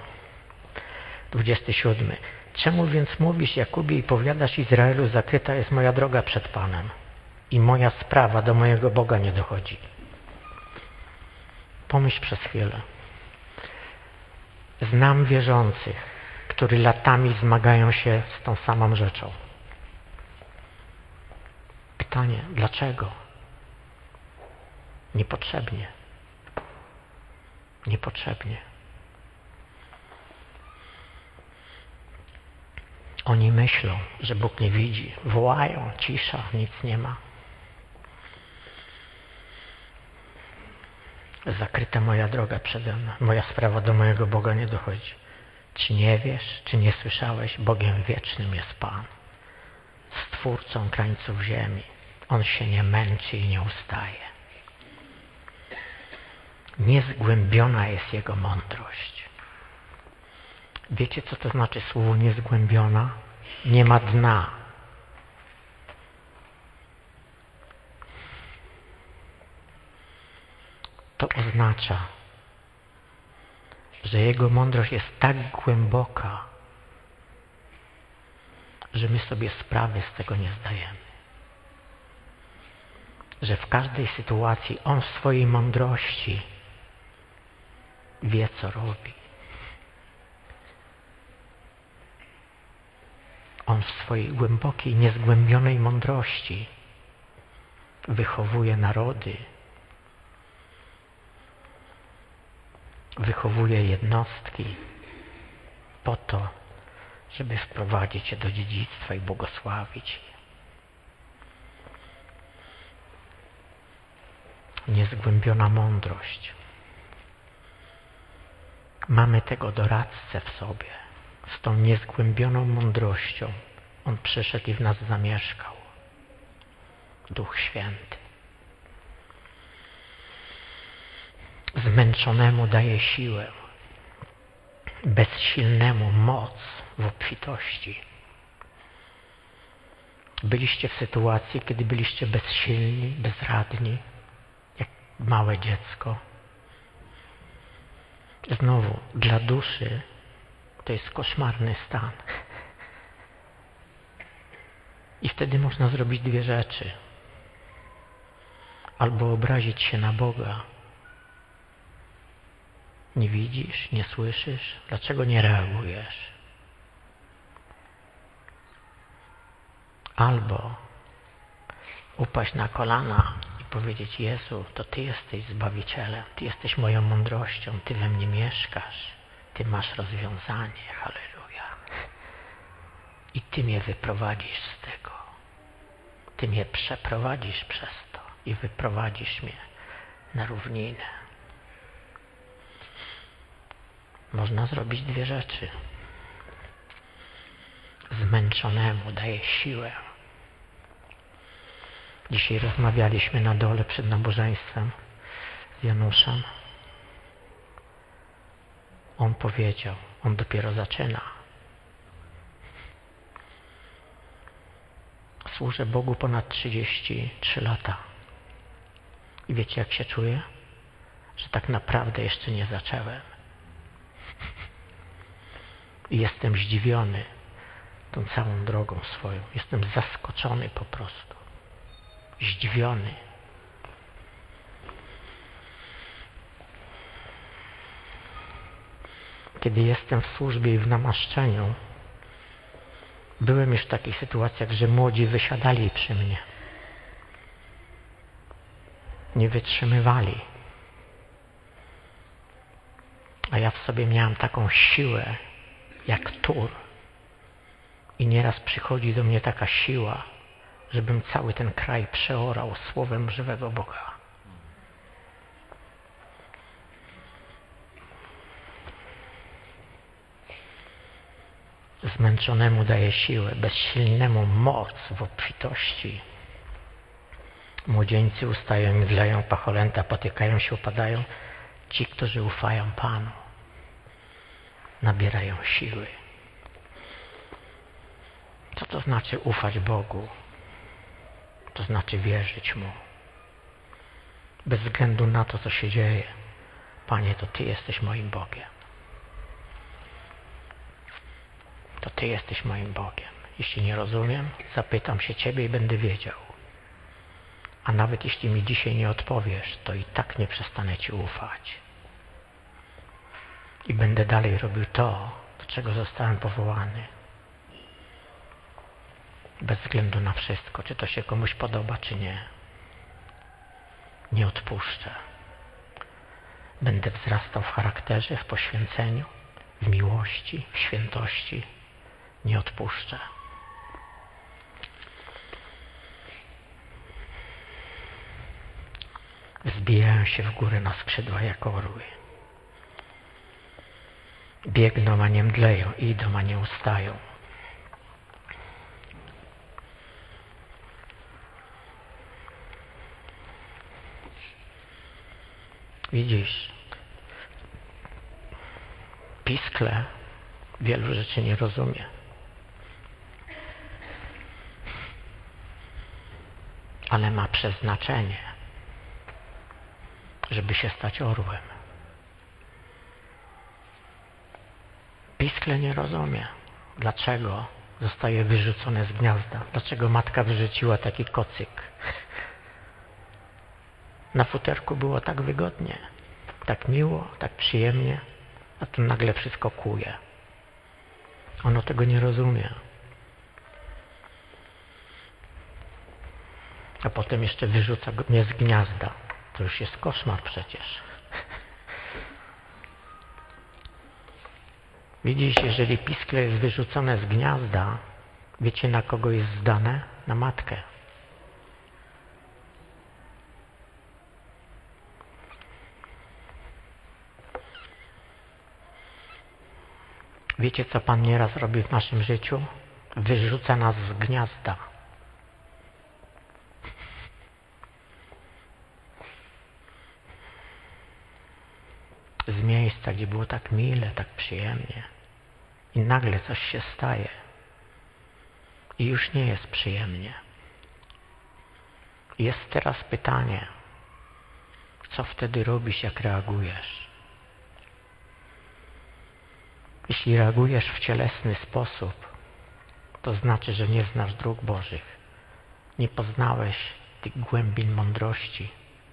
27. Czemu więc mówisz, Jakubie, i powiadasz Izraelu, zakryta jest moja droga przed Panem i moja sprawa do mojego Boga nie dochodzi? Pomyśl przez chwilę. Znam wierzących, którzy latami zmagają się z tą samą rzeczą. Pytanie, dlaczego? Niepotrzebnie. Niepotrzebnie. Oni myślą, że Bóg nie widzi. Wołają, cisza, nic nie ma. Zakryta moja droga przede mną. Moja sprawa do mojego Boga nie dochodzi. Czy nie wiesz, czy nie słyszałeś? Bogiem wiecznym jest Pan. Stwórcą krańców ziemi. On się nie męczy i nie ustaje. Niezgłębiona jest Jego mądrość. Wiecie, co to znaczy słowo niezgłębiona? Nie ma dna. To oznacza, że Jego mądrość jest tak głęboka, że my sobie sprawy z tego nie zdajemy. Że w każdej sytuacji On w swojej mądrości wie, co robi. On w swojej głębokiej, niezgłębionej mądrości wychowuje narody, wychowuje jednostki po to, żeby wprowadzić je do dziedzictwa i błogosławić je. Niezgłębiona mądrość. Mamy tego doradcę w sobie. Z tą niezgłębioną mądrością On przyszedł i w nas zamieszkał. Duch Święty. Zmęczonemu daje siłę, bezsilnemu moc w obfitości. Byliście w sytuacji, kiedy byliście bezsilni, bezradni, jak małe dziecko. Znowu, dla duszy to jest koszmarny stan. I wtedy można zrobić dwie rzeczy. Albo obrazić się na Boga. Nie widzisz, nie słyszysz? Dlaczego nie reagujesz? Albo upaść na kolana i powiedzieć: Jezu, to Ty jesteś Zbawicielem, Ty jesteś moją mądrością, Ty we mnie mieszkasz, Ty masz rozwiązanie, halleluja. I Ty mnie wyprowadzisz z tego. Ty mnie przeprowadzisz przez to i wyprowadzisz mnie na równinę. Można zrobić dwie rzeczy. Zmęczonemu daje siłę. Dzisiaj rozmawialiśmy na dole przed nabożeństwem z Januszem. On powiedział, on dopiero zaczyna. Służę Bogu ponad 33 lata. I wiecie, jak się czuję? Że tak naprawdę jeszcze nie zacząłem. I jestem zdziwiony tą całą drogą swoją. Jestem zaskoczony po prostu. Zdziwiony. Kiedy jestem w służbie i w namaszczeniu, byłem już w takich sytuacjach, że młodzi wysiadali przy mnie. Nie wytrzymywali. A ja w sobie miałem taką siłę, jak tur. I nieraz przychodzi do mnie taka siła, żebym cały ten kraj przeorał słowem żywego Boga. Zmęczonemu daje siłę, bezsilnemu moc w obfitości. Młodzieńcy ustają, mdleją, pacholęta potykają się, upadają. Ci, którzy ufają Panu, nabierają siły. Co to znaczy ufać Bogu? To znaczy wierzyć Mu. Bez względu na to, co się dzieje. Panie, to Ty jesteś moim Bogiem. To Ty jesteś moim Bogiem. Jeśli nie rozumiem, zapytam się Ciebie i będę wiedział. A nawet jeśli mi dzisiaj nie odpowiesz, to i tak nie przestanę Ci ufać. I będę dalej robił to, do czego zostałem powołany. Bez względu na wszystko, czy to się komuś podoba, czy nie. Nie odpuszczę. Będę wzrastał w charakterze, w poświęceniu, w miłości, w świętości. Nie odpuszczę. Wzbijają się w górę na skrzydła jak orły. Biegną, a nie mdleją, idą, a nie ustają. Widzisz, piskle wielu rzeczy nie rozumie. Ale ma przeznaczenie, żeby się stać orłem. Piskle nie rozumie, dlaczego zostaje wyrzucone z gniazda. Dlaczego matka wyrzuciła taki kocyk. Na futerku było tak wygodnie, tak miło, tak przyjemnie, a tu nagle wszystko kłuje. Ono tego nie rozumie. A potem jeszcze wyrzuca mnie z gniazda. To już jest koszmar przecież. Widzisz, jeżeli piskle jest wyrzucone z gniazda, wiecie, na kogo jest zdane? Na matkę. Wiecie, co Pan nieraz robi w naszym życiu? Wyrzuca nas z gniazda. Z miejsca, gdzie było tak mile, tak przyjemnie. I nagle coś się staje. I już nie jest przyjemnie. Jest teraz pytanie, co wtedy robisz, jak reagujesz? Jeśli reagujesz w cielesny sposób, to znaczy, że nie znasz dróg Bożych. Nie poznałeś tych głębin mądrości.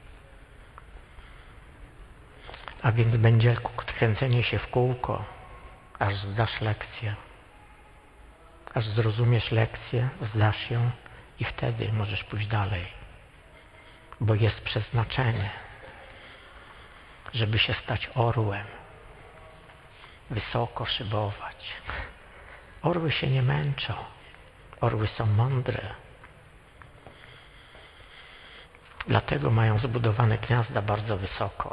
A więc będzie kręcenie się w kółko, aż zdasz lekcję. Aż zrozumiesz lekcję, zdasz ją i wtedy możesz pójść dalej. Bo jest przeznaczenie, żeby się stać orłem. Wysoko szybować. Orły się nie męczą. Orły są mądre. Dlatego mają zbudowane gniazda bardzo wysoko.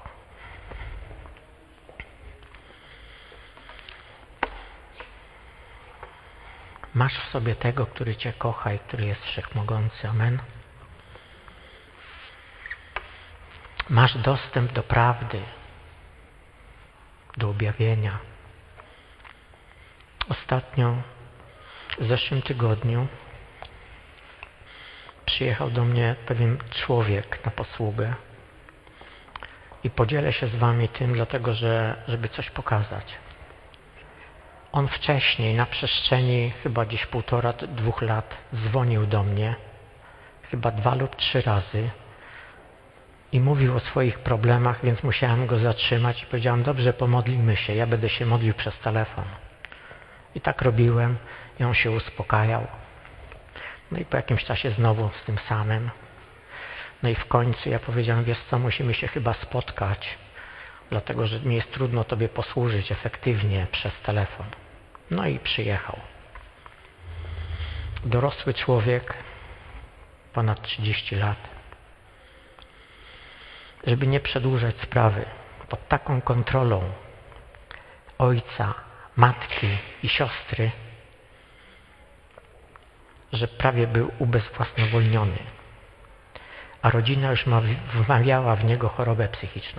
Masz w sobie tego, który Cię kocha i który jest wszechmogący. Amen. Masz dostęp do prawdy, do objawienia. Ostatnio, w zeszłym tygodniu, przyjechał do mnie pewien człowiek na posługę i podzielę się z Wami tym, dlatego żeby coś pokazać. On wcześniej, na przestrzeni chyba gdzieś 1,5–2 lat, dzwonił do mnie, chyba 2 lub 3 razy i mówił o swoich problemach, więc musiałem go zatrzymać i powiedziałem, dobrze, pomodlimy się, ja będę się modlił przez telefon. I tak robiłem i on się uspokajał. No i po jakimś czasie znowu z tym samym. No i w końcu ja powiedziałem, wiesz co, musimy się chyba spotkać, dlatego że mi jest trudno Tobie posłużyć efektywnie przez telefon. No i przyjechał. Dorosły człowiek, ponad 30 lat. Żeby nie przedłużać sprawy, pod taką kontrolą ojca, matki i siostry, że prawie był ubezwłasnowolniony. A rodzina już wmawiała w niego chorobę psychiczną.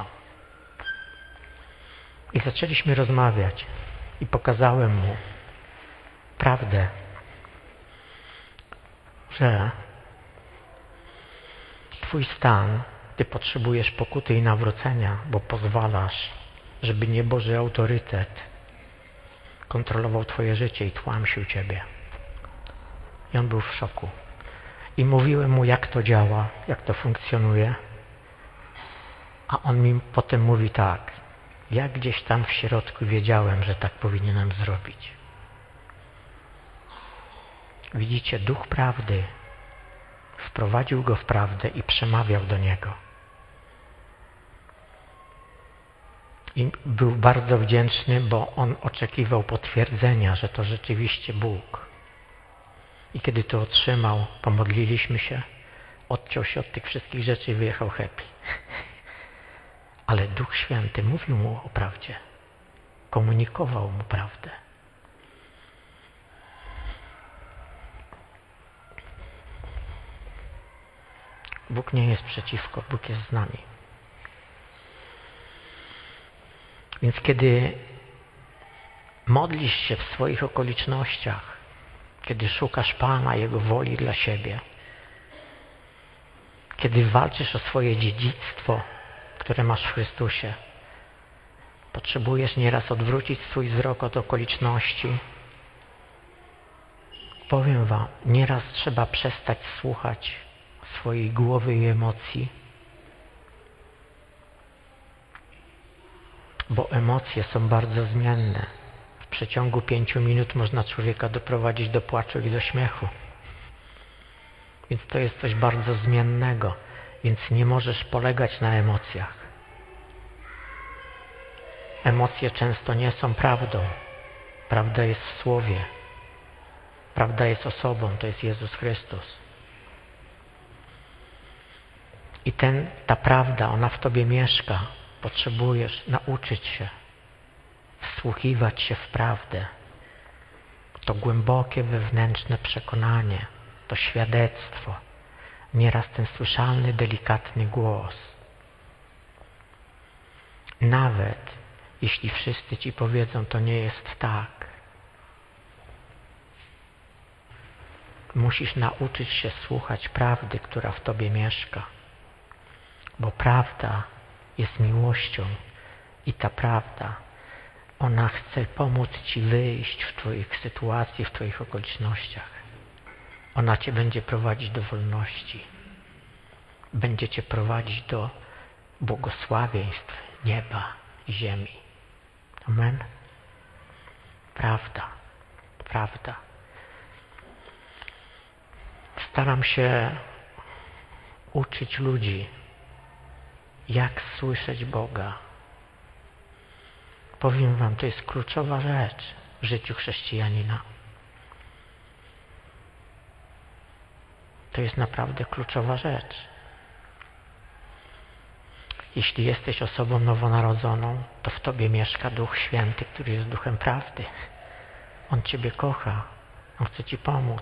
I zaczęliśmy rozmawiać i pokazałem mu prawdę, że Twój stan, Ty potrzebujesz pokuty i nawrócenia, bo pozwalasz, żeby nieboży autorytet kontrolował Twoje życie i tłamsił Ciebie. I on był w szoku. I mówiłem mu, jak to działa, jak to funkcjonuje. A on mi potem mówi tak. Ja gdzieś tam w środku wiedziałem, że tak powinienem zrobić. Widzicie, Duch Prawdy wprowadził go w prawdę i przemawiał do niego. I był bardzo wdzięczny, bo on oczekiwał potwierdzenia, że to rzeczywiście Bóg. I kiedy to otrzymał, pomodliliśmy się, odciął się od tych wszystkich rzeczy i wyjechał happy. Ale Duch Święty mówił mu o prawdzie. Komunikował mu prawdę. Bóg nie jest przeciwko, Bóg jest z nami. Więc kiedy modlisz się w swoich okolicznościach, kiedy szukasz Pana, Jego woli dla siebie, kiedy walczysz o swoje dziedzictwo, które masz w Chrystusie, potrzebujesz nieraz odwrócić swój wzrok od okoliczności. Powiem wam, nieraz trzeba przestać słuchać swojej głowy i emocji, bo emocje są bardzo zmienne. W przeciągu 5 minut można człowieka doprowadzić do płaczu i do śmiechu. Więc to jest coś bardzo zmiennego, więc nie możesz polegać na emocjach. Emocje często nie są prawdą. Prawda jest w Słowie. Prawda jest osobą, to jest Jezus Chrystus. I ta prawda, ona w tobie mieszka. Potrzebujesz nauczyć się wsłuchiwać się w prawdę. To głębokie wewnętrzne przekonanie, to świadectwo, nieraz ten słyszalny, delikatny głos. Nawet jeśli wszyscy ci powiedzą, to nie jest tak. Musisz nauczyć się słuchać prawdy, która w tobie mieszka. Bo prawda jest miłością i ta prawda, ona chce pomóc ci wyjść w twoich sytuacjach, w twoich okolicznościach. Ona cię będzie prowadzić do wolności. Będzie cię prowadzić do błogosławieństw nieba i ziemi. Amen? Prawda. Prawda. Staram się uczyć ludzi, jak słyszeć Boga. Powiem wam, to jest kluczowa rzecz w życiu chrześcijanina. To jest naprawdę kluczowa rzecz. Jeśli jesteś osobą nowonarodzoną, to w tobie mieszka Duch Święty, który jest Duchem Prawdy. On ciebie kocha. On chce ci pomóc.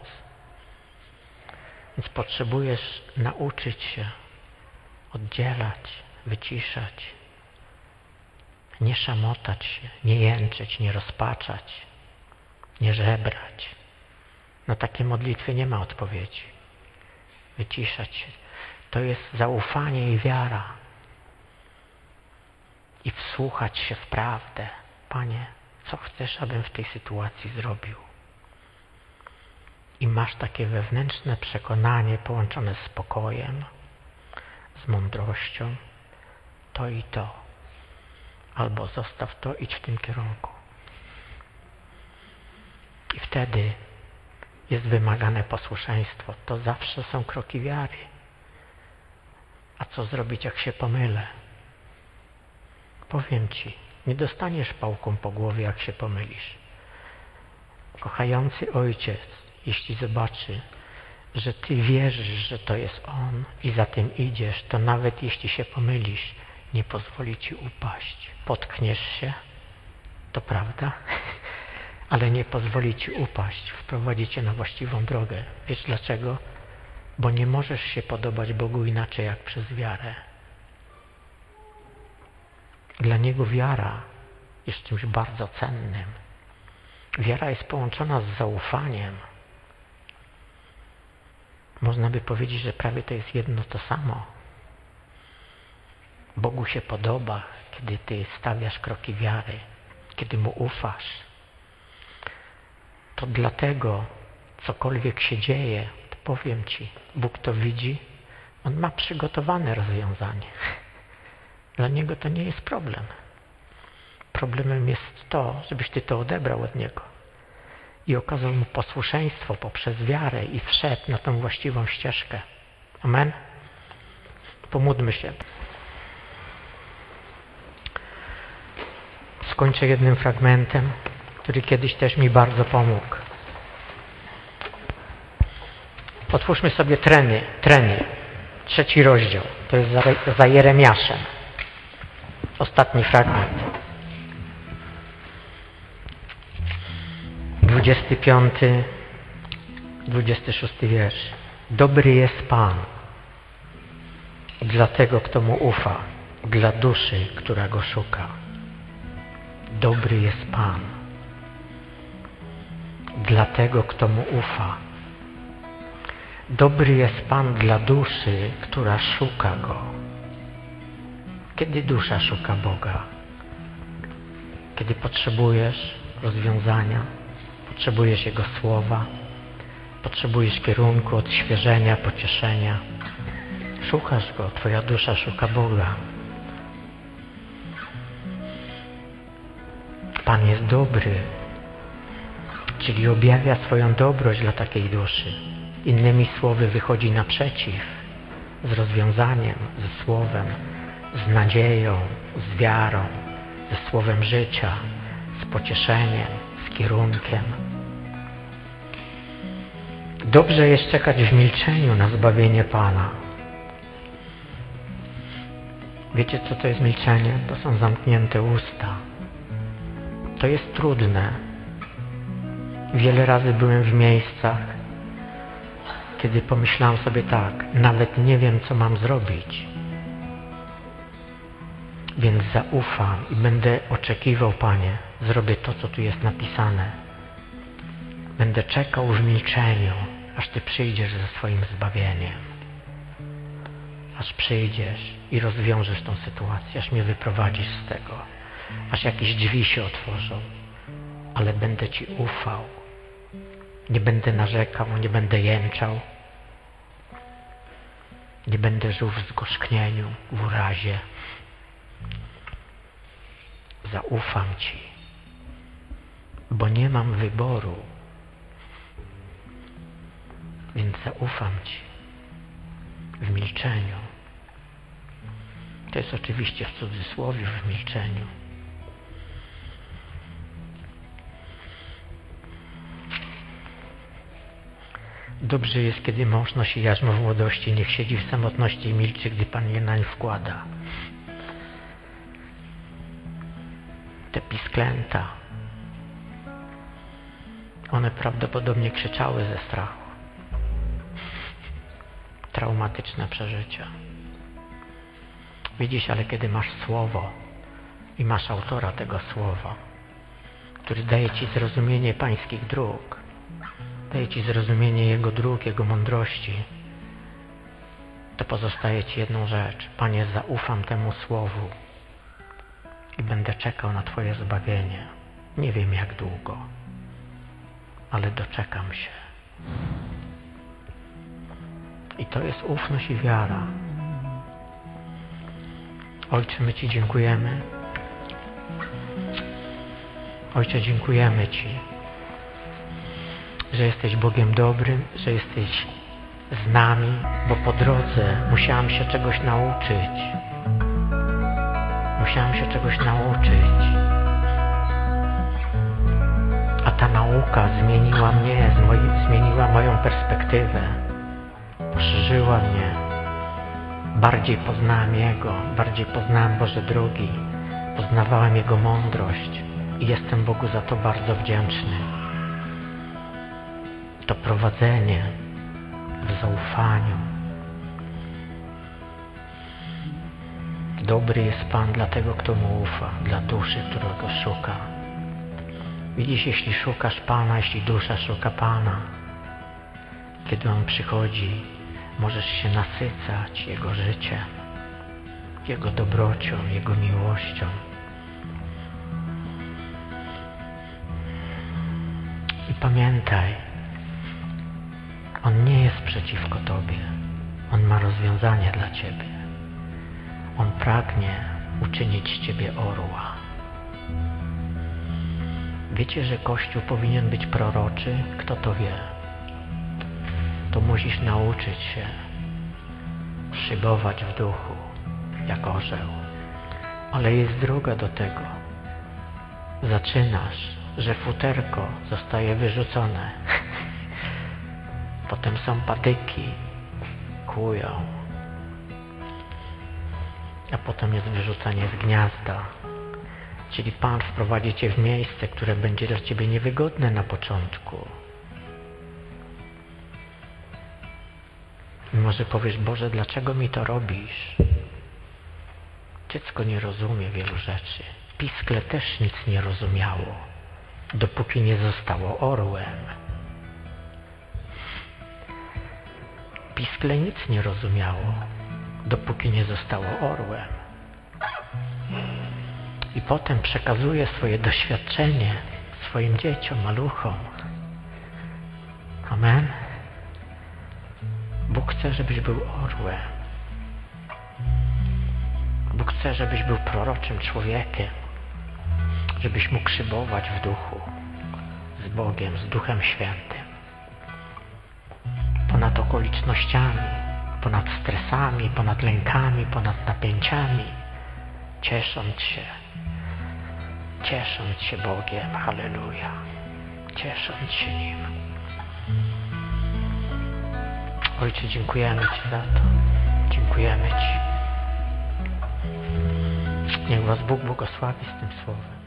Więc potrzebujesz nauczyć się oddzielać, wyciszać, nie szamotać się, nie jęczeć, nie rozpaczać, nie żebrać. Na takie modlitwy nie ma odpowiedzi. Wyciszać się. To jest zaufanie i wiara. I wsłuchać się w prawdę. Panie, co chcesz, abym w tej sytuacji zrobił? I masz takie wewnętrzne przekonanie połączone z spokojem, z mądrością, to i to. Albo zostaw to, idź w tym kierunku. I wtedy jest wymagane posłuszeństwo. To zawsze są kroki wiary. A co zrobić, jak się pomylę? Powiem ci, nie dostaniesz pałką po głowie, jak się pomylisz. Kochający ojciec, jeśli zobaczy, że ty wierzysz, że to jest On i za tym idziesz, to nawet jeśli się pomylisz, nie pozwoli ci upaść. Potkniesz się, to prawda, ale nie pozwoli ci upaść, wprowadzi cię na właściwą drogę. Wiesz dlaczego? Bo nie możesz się podobać Bogu inaczej jak przez wiarę. Dla Niego wiara jest czymś bardzo cennym. Wiara jest połączona z zaufaniem. Można by powiedzieć, że prawie to jest jedno to samo. Bogu się podoba, kiedy ty stawiasz kroki wiary, kiedy Mu ufasz. To dlatego, cokolwiek się dzieje, to powiem ci, Bóg to widzi, On ma przygotowane rozwiązanie. Dla Niego to nie jest problem. Problemem jest to, żebyś ty to odebrał od Niego i okazał Mu posłuszeństwo poprzez wiarę i wszedł na tą właściwą ścieżkę. Amen? Pomódlmy się. Skończę jednym fragmentem, który kiedyś też mi bardzo pomógł. Otwórzmy sobie Treny, 3 rozdział. To jest za Jeremiaszem. Ostatni fragment. 25, 26 wiersz. Dobry jest Pan dla tego, kto Mu ufa, dla duszy, która Go szuka. Dobry jest Pan dla tego, kto Mu ufa. Dobry jest Pan dla duszy, która szuka Go. Kiedy dusza szuka Boga? Kiedy potrzebujesz rozwiązania, potrzebujesz Jego słowa, potrzebujesz kierunku, odświeżenia, pocieszenia. Szukasz Go, twoja dusza szuka Boga. Pan jest dobry, czyli objawia swoją dobroć dla takiej duszy. Innymi słowy, wychodzi naprzeciw z rozwiązaniem, ze słowem, z nadzieją, z wiarą, ze słowem życia, z pocieszeniem, z kierunkiem. Dobrze jest czekać w milczeniu na zbawienie Pana. Wiecie, co to jest milczenie? To są zamknięte usta. To jest trudne. Wiele razy byłem w miejscach, kiedy pomyślałem sobie tak, nawet nie wiem, co mam zrobić. Więc zaufam i będę oczekiwał, Panie, zrobię to, co tu jest napisane. Będę czekał w milczeniu, aż Ty przyjdziesz ze swoim zbawieniem. Aż przyjdziesz i rozwiążesz tą sytuację, aż mnie wyprowadzisz z tego. Aż jakieś drzwi się otworzą. Ale będę Ci ufał. Nie będę narzekał, nie będę jęczał. Nie będę żył w zgorzknieniu, w urazie. Zaufam Ci, bo nie mam wyboru. Więc zaufam Ci w milczeniu. To jest oczywiście w cudzysłowie w milczeniu. Dobrze jest, kiedy mąż nosi jarzmo w młodości, niech siedzi w samotności i milczy, gdy Pan je nań wkłada. Te pisklęta, one prawdopodobnie krzyczały ze strachu. Traumatyczne przeżycia. Widzisz, ale kiedy masz słowo i masz autora tego słowa, który daje Ci zrozumienie Pańskich dróg, daje Ci zrozumienie Jego dróg, Jego mądrości, to pozostaje Ci jedną rzecz. Panie, zaufam temu słowu i będę czekał na Twoje zbawienie. Nie wiem jak długo, ale doczekam się. I to jest ufność i wiara. Ojcze, my Ci dziękujemy. Ojcze, dziękujemy Ci, że jesteś Bogiem dobrym, że jesteś z nami, bo po drodze musiałam się czegoś nauczyć. Musiałam się czegoś nauczyć. A ta nauka zmieniła mnie, zmieniła moją perspektywę. Poszerzyła mnie. Bardziej poznałem Jego, bardziej poznałem Boże drogi. Poznawałem Jego mądrość i jestem Bogu za to bardzo wdzięczny. To prowadzenie w zaufaniu. Dobry jest Pan dla tego, kto Mu ufa, dla duszy, która Go szuka. Widzisz, jeśli szukasz Pana, jeśli dusza szuka Pana, kiedy On przychodzi, możesz się nasycać Jego życiem, Jego dobrocią, Jego miłością. I pamiętaj, On nie jest przeciwko Tobie. On ma rozwiązanie dla Ciebie. On pragnie uczynić z Ciebie orła. Wiecie, że Kościół powinien być proroczy? Kto to wie? To musisz nauczyć się szybować w duchu, jak orzeł. Ale jest droga do tego. Zaczynasz, że futerko zostaje wyrzucone. Potem są patyki, kłują. A potem jest wyrzucanie z gniazda. Czyli Pan wprowadzi Cię w miejsce, które będzie dla Ciebie niewygodne na początku. I może powiesz, Boże, dlaczego mi to robisz? Dziecko nie rozumie wielu rzeczy. piskle też nic nie rozumiało, dopóki nie zostało orłem. Piskle nic nie rozumiało, dopóki nie zostało orłem. I potem przekazuje swoje doświadczenie swoim dzieciom, maluchom. Amen. Bóg chce, żebyś był orłem. Bóg chce, żebyś był proroczym człowiekiem, żebyś mógł szybować w duchu, z Bogiem, z Duchem Świętym. Ponad okolicznościami, ponad stresami, ponad lękami, ponad napięciami, ciesząc się Bogiem, halleluja, ciesząc się Nim. Ojcze, dziękujemy Ci za to, dziękujemy Ci. Niech Was Bóg błogosławi z tym słowem.